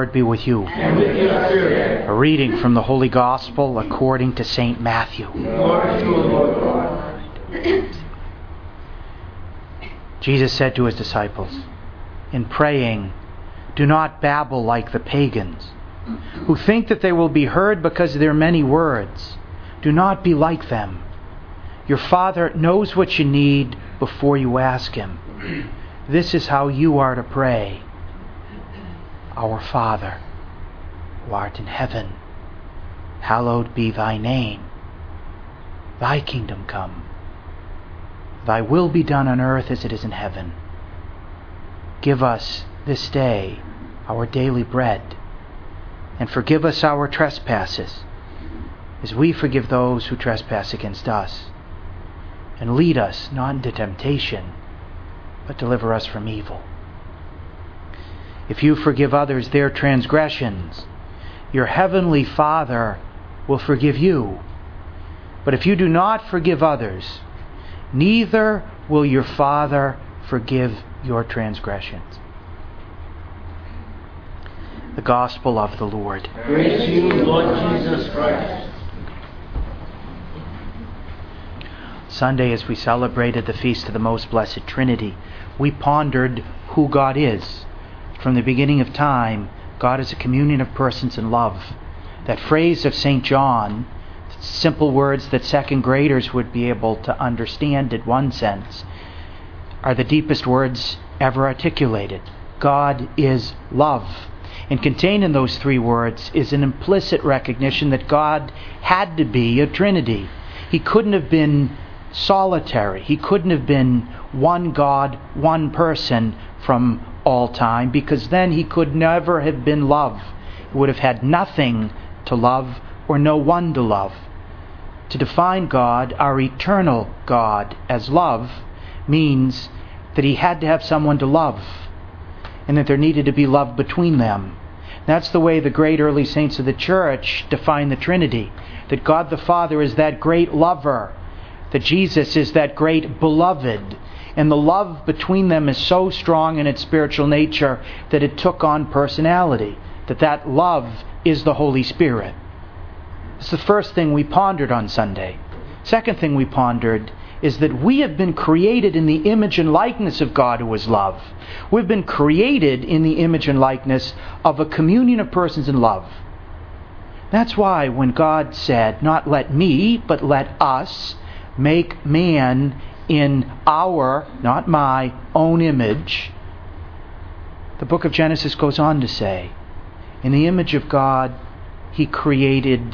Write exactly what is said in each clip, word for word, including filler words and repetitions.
Lord be with you. And with your spirit. A reading from the Holy Gospel according to Saint Matthew. Glory to you, Lord God. Jesus said to his disciples, in praying, do not babble like the pagans, who think that they will be heard because of their many words. Do not be like them. Your Father knows what you need before you ask Him. This is how you are to pray. Our Father, who art in heaven, hallowed be thy name. Thy kingdom come. Thy will be done on earth as it is in heaven. Give us this day our daily bread, and forgive us our trespasses, as we forgive those who trespass against us. And lead us not into temptation, but deliver us from evil. If you forgive others their transgressions, your heavenly Father will forgive you. But if you do not forgive others, neither will your Father forgive your transgressions. The Gospel of the Lord. Praise to you, Lord Jesus Christ. Sunday, as we celebrated the Feast of the Most Blessed Trinity, we pondered who God is. From the beginning of time, God is a communion of persons in love. That phrase of Saint John, simple words that second graders would be able to understand in one sense, are the deepest words ever articulated. God is love. And contained in those three words is an implicit recognition that God had to be a Trinity. He couldn't have been solitary. He couldn't have been one God, one person from all time, because then He could never have been love. He would have had nothing to love or no one to love. To define God, our eternal God, as love means that He had to have someone to love, and that there needed to be love between them. That's the way the great early saints of the Church define the Trinity. That God the Father is that great lover, that Jesus is that great beloved, and the love between them is so strong in its spiritual nature that it took on personality, that that love is the Holy Spirit. It's the first thing we pondered on Sunday. Second thing we pondered is that we have been created in the image and likeness of God who is love. We've been created in the image and likeness of a communion of persons in love. That's why when God said, not let me, but let us make man in our, not my, own image, the book of Genesis goes on to say, in the image of God, He created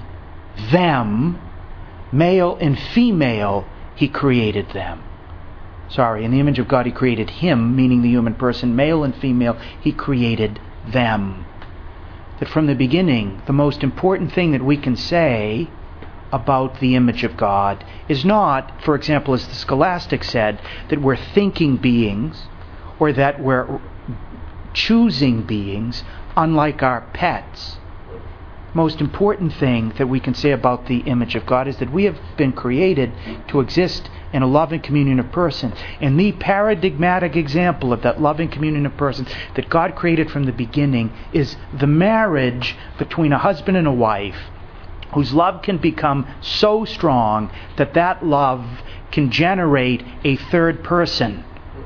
them, male and female, He created them. Sorry, in the image of God He created him, meaning the human person, male and female, He created them. That from the beginning, the most important thing that we can say about the image of God is not, for example, as the scholastic said, that we're thinking beings or that we're choosing beings, unlike our pets. Most important thing that we can say about the image of God is that we have been created to exist in a loving communion of persons. And the paradigmatic example of that loving communion of persons that God created from the beginning is the marriage between a husband and a wife, whose love can become so strong that that love can generate a third person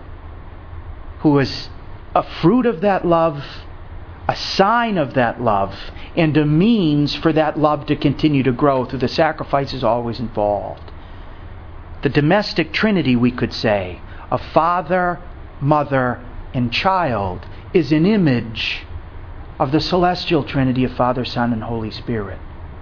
who is a fruit of that love, a sign of that love, and a means for that love to continue to grow through the sacrifices always involved. The domestic trinity, we could say, of Father, Mother, and Child, is an image of the celestial trinity of Father, Son, and Holy Spirit.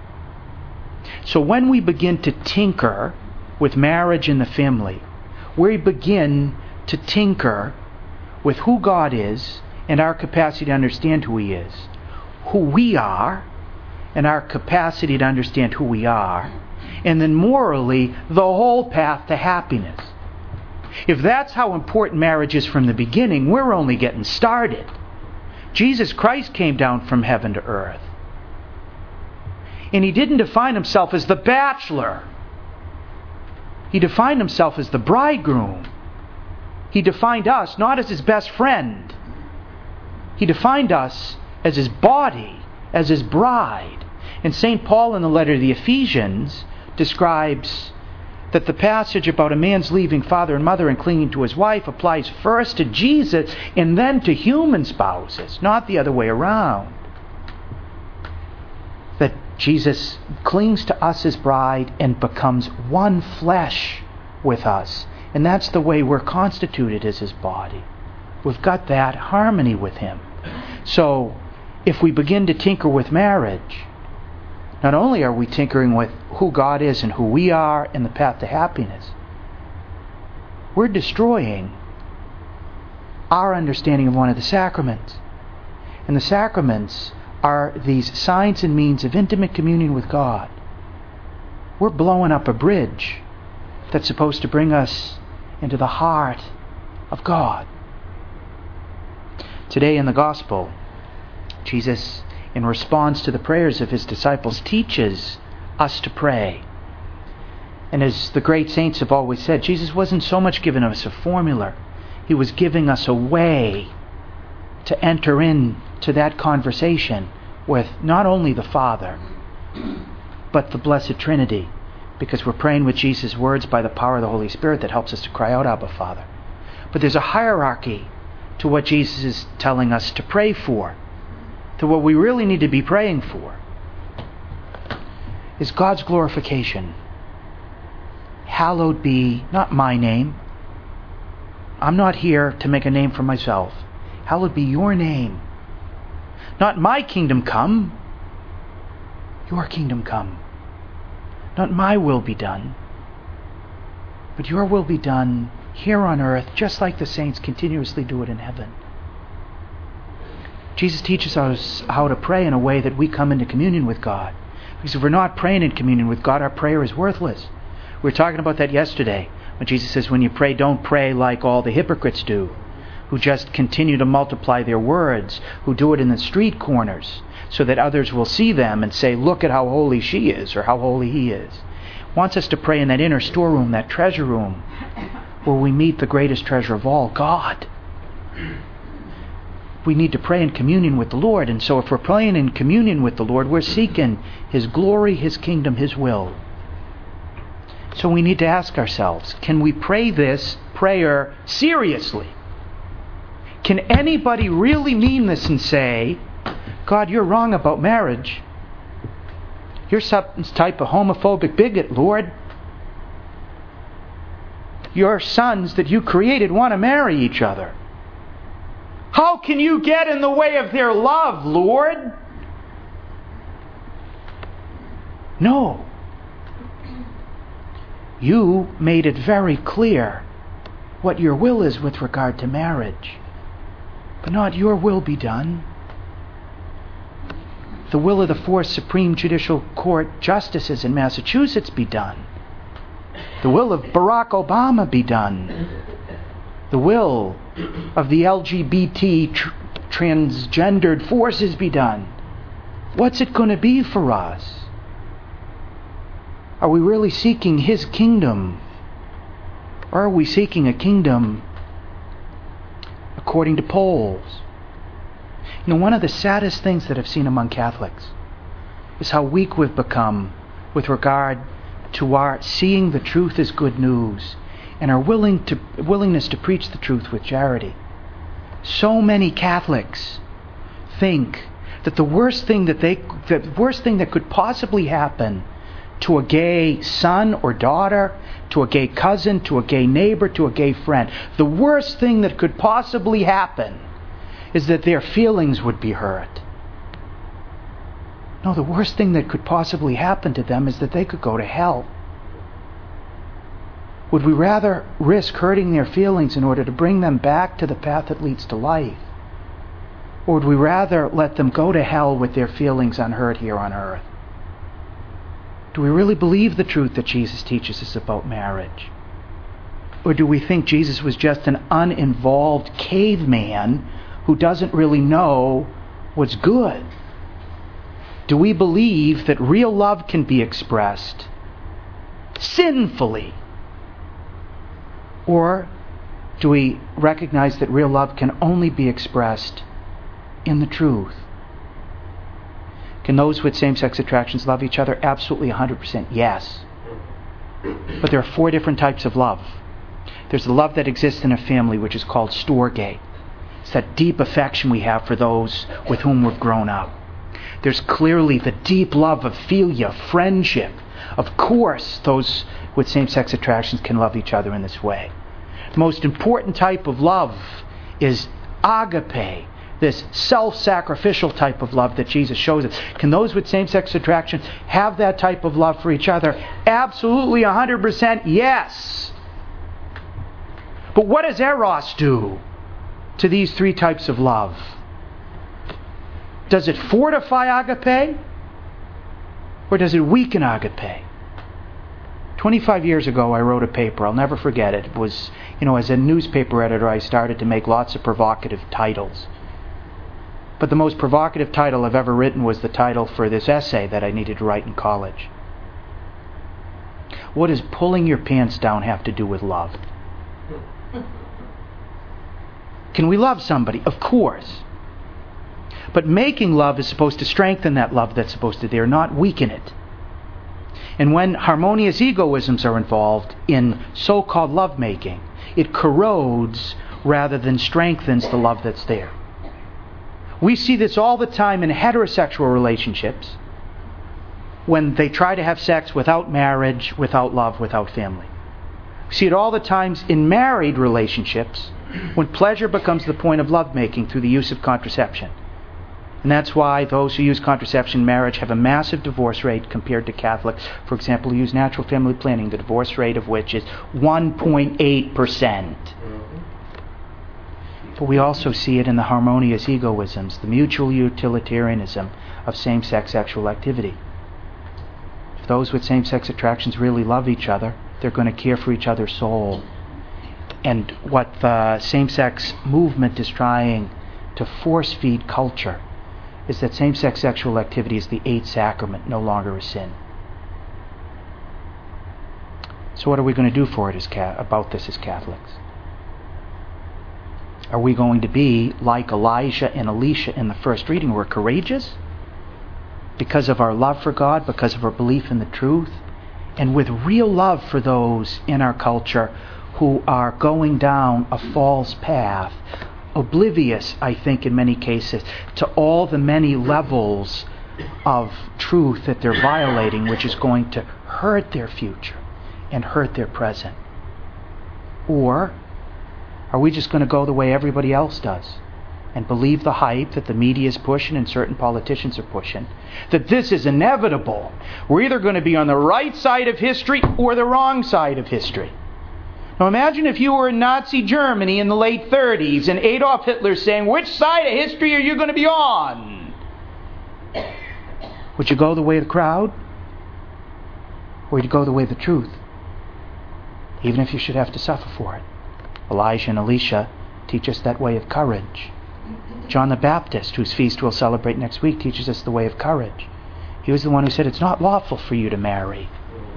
So when we begin to tinker with marriage and the family, we begin to tinker with who God is and our capacity to understand who He is, who we are and our capacity to understand who we are, and then morally the whole path to happiness. If that's how important marriage is from the beginning, we're only getting started. Jesus Christ came down from heaven to earth. And He didn't define Himself as the bachelor. He defined Himself as the bridegroom. He defined us not as His best friend. He defined us as His body, as His bride. And Saint Paul in the letter to the Ephesians describes that the passage about a man's leaving father and mother and clinging to his wife applies first to Jesus and then to human spouses, not the other way around. That Jesus clings to us as bride and becomes one flesh with us. And that's the way we're constituted as His body. We've got that harmony with Him. So, if we begin to tinker with marriage, not only are we tinkering with who God is and who we are and the path to happiness, we're destroying our understanding of one of the sacraments. And the sacraments are these signs and means of intimate communion with God. We're blowing up a bridge that's supposed to bring us into the heart of God. Today in the Gospel, Jesus, in response to the prayers of His disciples, teaches us to pray. And as the great saints have always said, Jesus wasn't so much giving us a formula. He was giving us a way to enter into that conversation with not only the Father, but the Blessed Trinity, because we're praying with Jesus' words by the power of the Holy Spirit that helps us to cry out, Abba, Father. But there's a hierarchy to what Jesus is telling us to pray for. To what we really need to be praying for is God's glorification. Hallowed be not my name. I'm not here to make a name for myself. Hallowed be your name. Not my kingdom come, your kingdom come. Not my will be done, but your will be done here on earth, just like the saints continuously do it in heaven. Jesus teaches us how to pray in a way that we come into communion with God. Because if we're not praying in communion with God, our prayer is worthless. We were talking about that yesterday, when Jesus says, when you pray, don't pray like all the hypocrites do, who just continue to multiply their words, who do it in the street corners, so that others will see them and say, look at how holy she is, or how holy he is. He wants us to pray in that inner storeroom, that treasure room, where we meet the greatest treasure of all, God. We need to pray in communion with the Lord. And so if we're praying in communion with the Lord, we're seeking His glory, His kingdom, His will. So we need to ask ourselves, can we pray this prayer seriously? Can anybody really mean this and say, God, you're wrong about marriage. You're some type of homophobic bigot, Lord. Your sons that you created want to marry each other. How can you get in the way of their love, Lord? No. You made it very clear what your will is with regard to marriage. But not your will be done. The will of the four Supreme Judicial Court justices in Massachusetts be done. The will of Barack Obama be done. The will of the L G B T tr- transgendered forces be done. What's it going to be for us? Are we really seeking His kingdom? Or are we seeking a kingdom according to polls? You know, one of the saddest things that I've seen among Catholics is how weak we've become with regard to our seeing the truth as good news and our willing to, willingness to preach the truth with charity. So many Catholics think that the worst thing that they, the worst thing that could possibly happen to a gay son or daughter, to a gay cousin, to a gay neighbor, to a gay friend, the worst thing that could possibly happen is that their feelings would be hurt. No, the worst thing that could possibly happen to them is that they could go to hell. Would we rather risk hurting their feelings in order to bring them back to the path that leads to life? Or would we rather let them go to hell with their feelings unhurt here on earth? Do we really believe the truth that Jesus teaches us about marriage? Or do we think Jesus was just an uninvolved caveman who doesn't really know what's good? Do we believe that real love can be expressed sinfully? Or do we recognize that real love can only be expressed in the truth, Can those with same-sex attractions love each other? Absolutely, one hundred percent yes. But there are four different types of love. There's the love that exists in a family, which is called storge. It's that deep affection we have for those with whom we've grown up. There's clearly the deep love of philia, friendship. Of course, those with same-sex attractions can love each other in this way. The most important type of love is agape, this self-sacrificial type of love that Jesus shows us. Can those with same-sex attractions have that type of love for each other? Absolutely, one hundred percent yes. But what does eros do to these three types of love? Does it fortify agape? Or does it weaken agape? twenty-five years ago, I wrote a paper. I'll never forget it. It was, you know, as a newspaper editor, I started to make lots of provocative titles. But the most provocative title I've ever written was the title for this essay that I needed to write in college. What does pulling your pants down have to do with love? Can we love somebody? Of course. But making love is supposed to strengthen that love that's supposed to be there, not weaken it. And when harmonious egoisms are involved in so-called lovemaking, it corrodes rather than strengthens the love that's there. We see this all the time in heterosexual relationships when they try to have sex without marriage, without love, without family. We see it all the times in married relationships when pleasure becomes the point of lovemaking through the use of contraception. And that's why those who use contraception in marriage have a massive divorce rate compared to Catholics, for example, who use natural family planning, the divorce rate of which is one point eight percent. But we also see it in the harmonious egoisms, the mutual utilitarianism of same-sex sexual activity. If those with same-sex attractions really love each other, they're going to care for each other's soul. And what the same-sex movement is trying to force-feed culture is that same-sex sexual activity is the eighth sacrament, no longer a sin. So what are we going to do for it as ca- about this as Catholics? Are we going to be like Elijah and Elisha in the first reading? We're courageous because of our love for God, because of our belief in the truth, and with real love for those in our culture who are going down a false path, oblivious, I think, in many cases, to all the many levels of truth that they're violating, which is going to hurt their future and hurt their present? Or are we just going to go the way everybody else does and believe the hype that the media is pushing and certain politicians are pushing, that this is inevitable? We're either going to be on the right side of history or the wrong side of history. Now imagine if you were in Nazi Germany in the late thirties and Adolf Hitler saying, which side of history are you going to be on? Would you go the way of the crowd? Or would you go the way of the truth? Even if you should have to suffer for it. Elijah and Elisha teach us that way of courage. John the Baptist, whose feast we'll celebrate next week, teaches us the way of courage. He was the one who said, it's not lawful for you to marry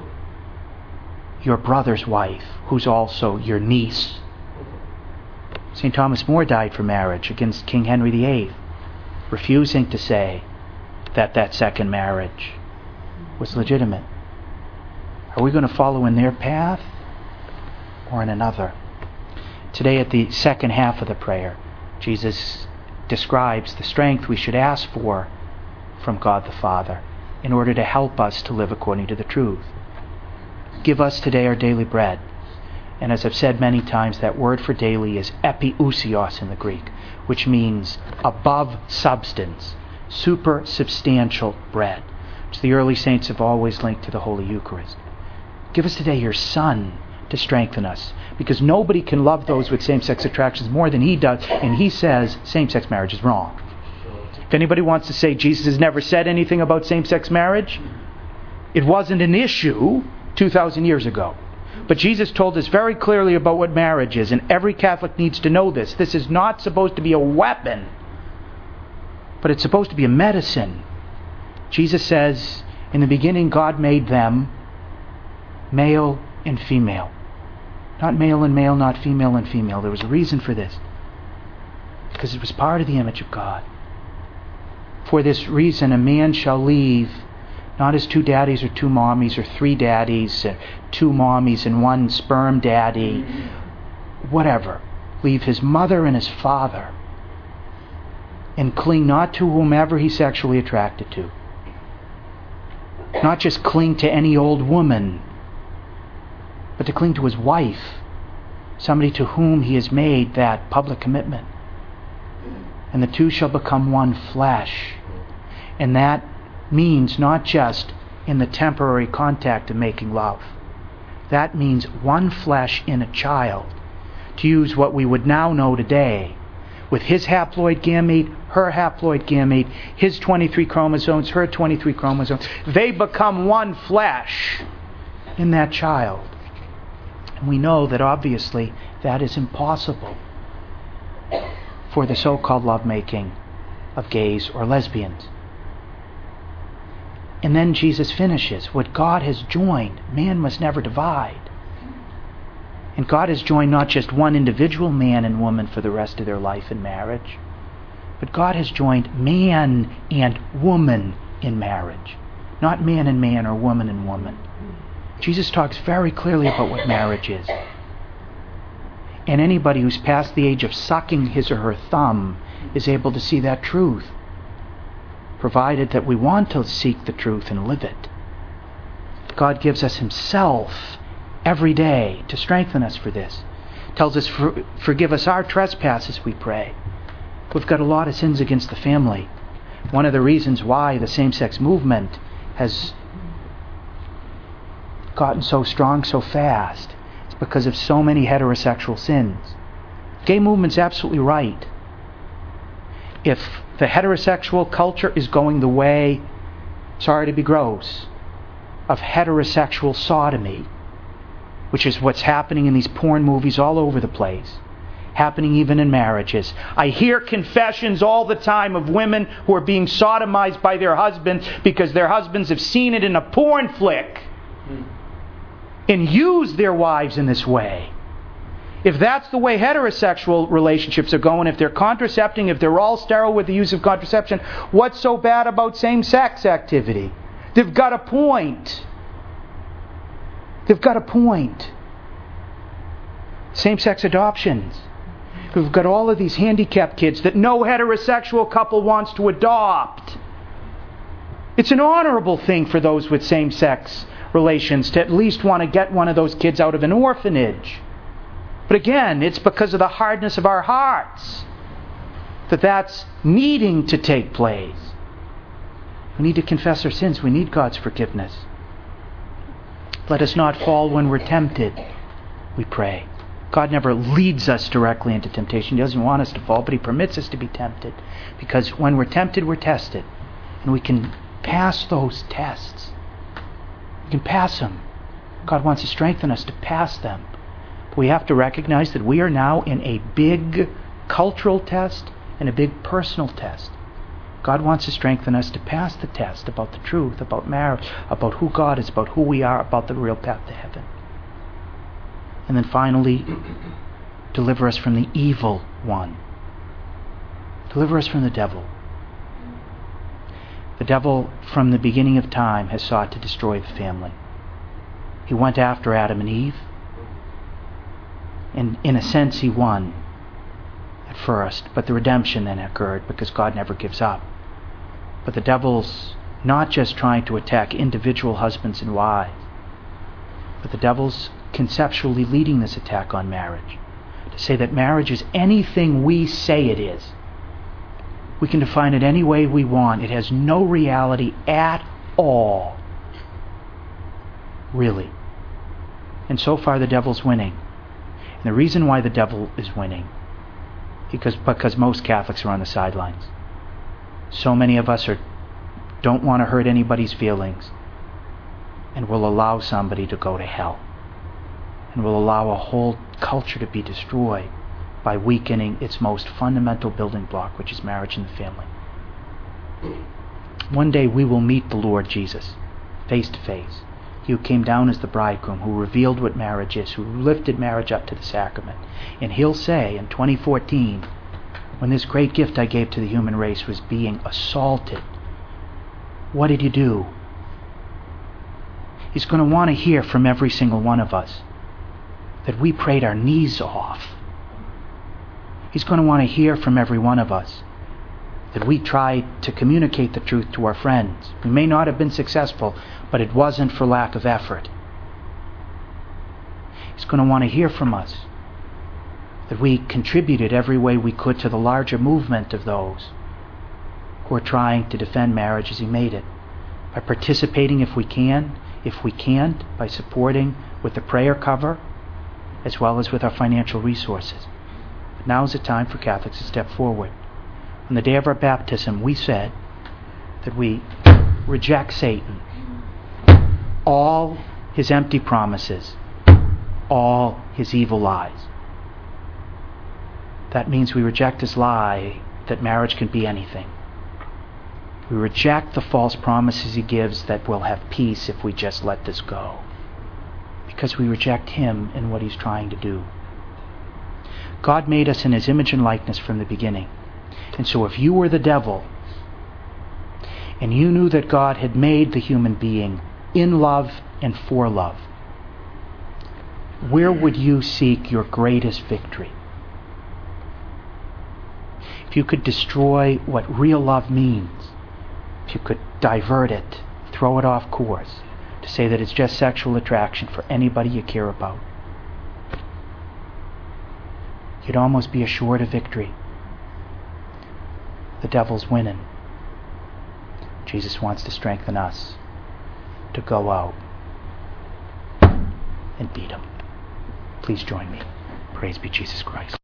your brother's wife, who's also your niece. Saint Thomas More died for marriage against King Henry the Eighth, refusing to say that that second marriage was legitimate. Are we going to follow in their path or in another? Today, at the second half of the prayer, Jesus describes the strength we should ask for from God the Father in order to help us to live according to the truth. Give us today our daily bread. And as I've said many times, that word for daily is epiousios in the Greek, which means above substance, super-substantial bread, which the early saints have always linked to the Holy Eucharist. Give us today your Son to strengthen us, because nobody can love those with same-sex attractions more than he does, and he says same-sex marriage is wrong. If anybody wants to say Jesus has never said anything about same-sex marriage, it wasn't an issue two thousand years ago. But Jesus told us very clearly about what marriage is, and every Catholic needs to know this. This is not supposed to be a weapon, but it's supposed to be a medicine. Jesus says, in the beginning God made them male and female. Not male and male, not female and female. There was a reason for this. Because it was part of the image of God. For this reason, a man shall leave not his two daddies or two mommies or three daddies, or two mommies and one sperm daddy, whatever. Leave his mother and his father and cling not to whomever he's sexually attracted to. Not just cling to any old woman, but to cling to his wife, somebody to whom he has made that public commitment. And the two shall become one flesh. And that means not just in the temporary contact of making love. That means one flesh in a child. To use what we would now know today, with his haploid gamete, her haploid gamete, his twenty-three chromosomes, her twenty-three chromosomes, they become one flesh in that child. And we know that obviously that is impossible for the so-called lovemaking of gays or lesbians. And then Jesus finishes, what God has joined, man must never divide. And God has joined not just one individual man and woman for the rest of their life in marriage, but God has joined man and woman in marriage. Not man and man or woman and woman. Jesus talks very clearly about what marriage is. And anybody who's past the age of sucking his or her thumb is able to see that truth, provided that we want to seek the truth and live it. God gives us himself every day to strengthen us for this. Tells us, for, forgive us our trespasses, we pray. We've got a lot of sins against the family. One of the reasons why the same-sex movement has gotten so strong so fast is because of so many heterosexual sins. Gay movement's absolutely right. If the heterosexual culture is going the way, sorry to be gross, of heterosexual sodomy, which is what's happening in these porn movies all over the place, happening even in marriages. I hear confessions all the time of women who are being sodomized by their husbands because their husbands have seen it in a porn flick and used their wives in this way. If that's the way heterosexual relationships are going, if they're contracepting, if they're all sterile with the use of contraception, what's so bad about same-sex activity? They've got a point. They've got a point. Same-sex adoptions. We've got all of these handicapped kids that no heterosexual couple wants to adopt. It's an honorable thing for those with same-sex relations to at least want to get one of those kids out of an orphanage. But again, it's because of the hardness of our hearts that that's needing to take place. We need to confess our sins. We need God's forgiveness. Let us not fall when we're tempted, we pray. God never leads us directly into temptation. He doesn't want us to fall, but He permits us to be tempted. Because when we're tempted, we're tested. And we can pass those tests. We can pass them. God wants to strengthen us to pass them. But we have to recognize that we are now in a big cultural test and a big personal test. God wants to strengthen us to pass the test about the truth, about marriage, about who God is, about who we are, about the real path to heaven. And then finally, deliver us from the evil one. Deliver us from the devil. The devil, from the beginning of time, has sought to destroy the family. He went after Adam and Eve. And in a sense, he won at first. But the redemption then occurred because God never gives up. But the devil's not just trying to attack individual husbands and wives, but the devil's conceptually leading this attack on marriage. To say that marriage is anything we say it is. We can define it any way we want. It has no reality at all. Really. And so far the devil's winning. And the reason why the devil is winning because because most Catholics are on the sidelines. So many of us are don't want to hurt anybody's feelings and will allow somebody to go to hell. And will allow a whole culture to be destroyed by weakening its most fundamental building block, which is marriage and the family. One day we will meet the Lord Jesus, face to face. He who came down as the bridegroom, who revealed what marriage is, who lifted marriage up to the sacrament. And He'll say in twenty fourteen, when this great gift I gave to the human race was being assaulted, what did you do? He's going to want to hear from every single one of us that we prayed our knees off. He's going to want to hear from every one of us that we tried to communicate the truth to our friends. We may not have been successful, but it wasn't for lack of effort. He's going to want to hear from us that we contributed every way we could to the larger movement of those who are trying to defend marriage as He made it, by participating if we can, if we can't, by supporting with the prayer cover as well as with our financial resources. But now is the time for Catholics to step forward. On the day of our baptism, we said that we reject Satan, all his empty promises, all his evil lies. That means we reject his lie that marriage can be anything. We reject the false promises he gives that we'll have peace if we just let this go, because we reject him and what he's trying to do. God made us in his image and likeness from the beginning. And so if you were the devil and you knew that God had made the human being in love and for love, where would you seek your greatest victory? If you could destroy what real love means, if you could divert it, throw it off course, to say that it's just sexual attraction for anybody you care about, you'd almost be assured of victory. The devil's winning. Jesus wants to strengthen us to go out and beat him. Please join me. Praise be Jesus Christ.